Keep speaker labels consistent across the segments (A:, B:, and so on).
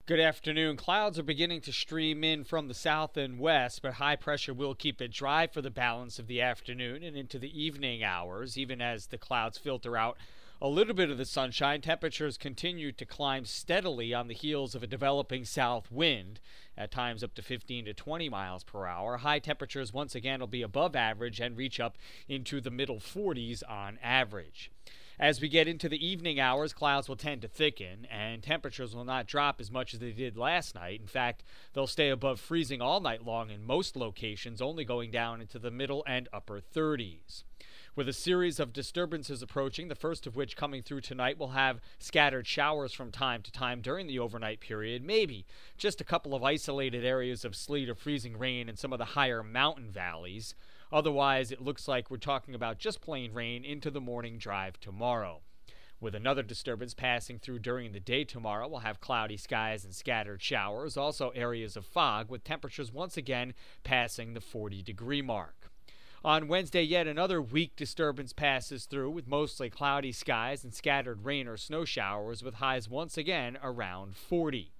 A: Good afternoon. Clouds are beginning to stream in from the south and west, but high pressure will keep it dry for the balance of the afternoon and into the evening hours. Even as the clouds filter out a little bit of the sunshine, temperatures continue to climb steadily on the heels of a developing south wind, at times up to 15 to 20 miles per hour. High temperatures once again will be above average and reach up into the middle 40s on average. As we get into the evening hours, clouds will tend to thicken, and temperatures will not drop as much as they did last night. In fact, they'll stay above freezing all night long in most locations, only going down into the middle and upper 30s. With a series of disturbances approaching, the first of which coming through tonight, will have scattered showers from time to time during the overnight period, maybe just a couple of isolated areas of sleet or freezing rain in some of the higher mountain valleys. Otherwise, it looks like we're talking about just plain rain into the morning drive tomorrow. With another disturbance passing through during the day tomorrow, we'll have cloudy skies and scattered showers, also areas of fog, with temperatures once again passing the 40-degree mark. On Wednesday, yet another weak disturbance passes through with mostly cloudy skies and scattered rain or snow showers, with highs once again around 40.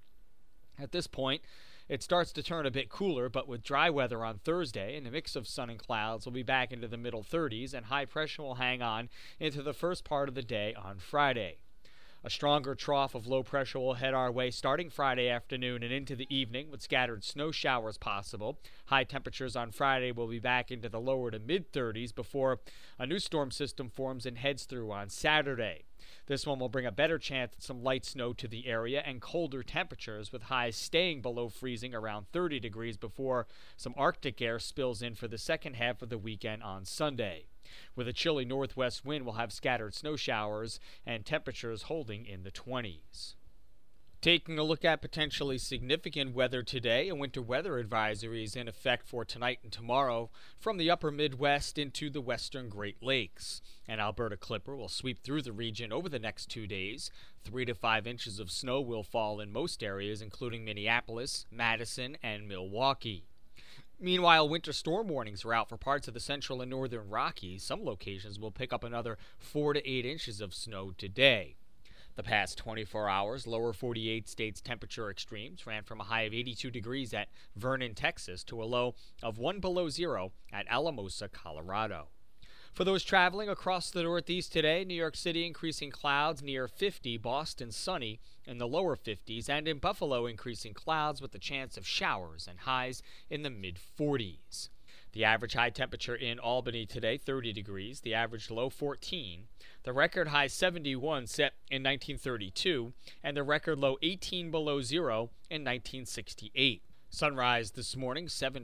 A: At this point, it starts to turn a bit cooler, but with dry weather on Thursday and a mix of sun and clouds, we'll be back into the middle 30s, and high pressure will hang on into the first part of the day on Friday. A stronger trough of low pressure will head our way starting Friday afternoon and into the evening, with scattered snow showers possible. High temperatures on Friday will be back into the lower to mid-30s before a new storm system forms and heads through on Saturday. This one will bring a better chance at some light snow to the area and colder temperatures, with highs staying below freezing around 30 degrees before some Arctic air spills in for the second half of the weekend on Sunday. With a chilly northwest wind, we'll have scattered snow showers and temperatures holding in the 20s. Taking a look at potentially significant weather today, a winter weather advisory is in effect for tonight and tomorrow from the upper Midwest into the western Great Lakes. An Alberta clipper will sweep through the region over the next 2 days. 3 to 5 inches of snow will fall in most areas, including Minneapolis, Madison, and Milwaukee. Meanwhile, winter storm warnings are out for parts of the central and northern Rockies. Some locations will pick up another 4 to 8 inches of snow today. The past 24 hours, lower 48 states' temperature extremes ran from a high of 82 degrees at Vernon, Texas, to a low of 1 below zero at Alamosa, Colorado. For those traveling across the Northeast today, New York City increasing clouds near 50, Boston sunny in the lower 50s, and in Buffalo increasing clouds with the chance of showers and highs in the mid-40s. The average high temperature in Albany today, 30 degrees, the average low 14, the record high 71 set in 1932, and the record low 18 below zero in 1968. Sunrise this morning,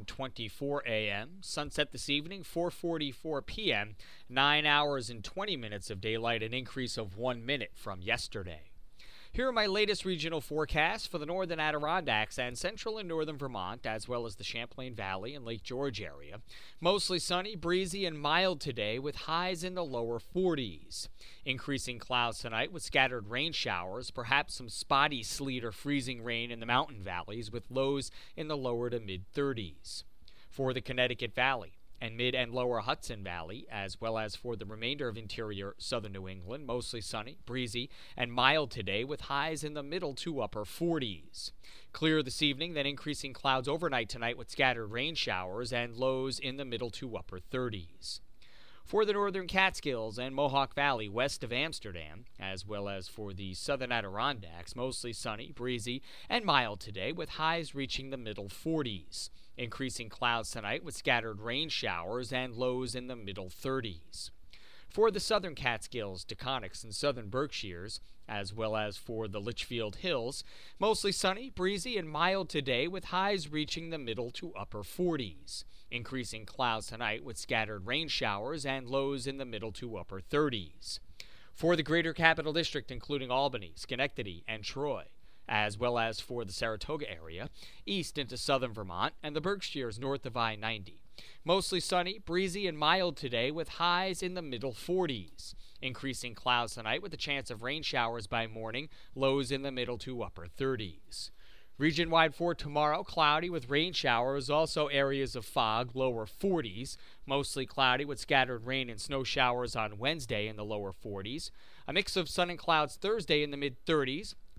A: 7:24 a.m. Sunset this evening, 4:44 p.m. 9 hours and 20 minutes of daylight, an increase of 1 minute from yesterday. Here are my latest regional forecasts for the northern Adirondacks and central and northern Vermont, as well as the Champlain Valley and Lake George area. Mostly sunny, breezy, and mild today, with highs in the lower 40s. Increasing clouds tonight with scattered rain showers, perhaps some spotty sleet or freezing rain in the mountain valleys, with lows in the lower to mid-30s. For the Connecticut Valley and mid and lower Hudson Valley, as well as for the remainder of interior southern New England, mostly sunny, breezy, and mild today, with highs in the middle to upper 40s. Clear this evening, then increasing clouds overnight tonight with scattered rain showers and lows in the middle to upper 30s. For the northern Catskills and Mohawk Valley west of Amsterdam, as well as for the southern Adirondacks, mostly sunny, breezy, and mild today, with highs reaching the middle 40s. Increasing clouds tonight with scattered rain showers and lows in the middle 30s. For the southern Catskills, Taconics, and southern Berkshires, as well as for the Litchfield Hills, mostly sunny, breezy, and mild today, with highs reaching the middle to upper 40s. Increasing clouds tonight with scattered rain showers and lows in the middle to upper 30s. For the greater Capital District, including Albany, Schenectady, and Troy, as well as for the Saratoga area, east into southern Vermont, and the Berkshires north of I-90. Mostly sunny, breezy, and mild today, with highs in the middle 40s. Increasing clouds tonight with a chance of rain showers by morning, lows in the middle to upper 30s. Region-wide for tomorrow, cloudy with rain showers, also areas of fog, lower 40s. Mostly cloudy with scattered rain and snow showers on Wednesday in the lower 40s. A mix of sun and clouds Thursday in the mid-30s.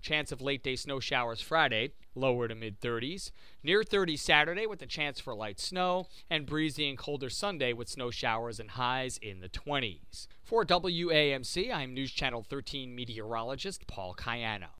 A: Chance of late-day snow showers Friday, lower to mid-30s. Near 30s Saturday with a chance for light snow. And breezy and colder Sunday with snow showers and highs in the 20s. For WAMC, I'm News Channel 13 meteorologist Paul Cayano.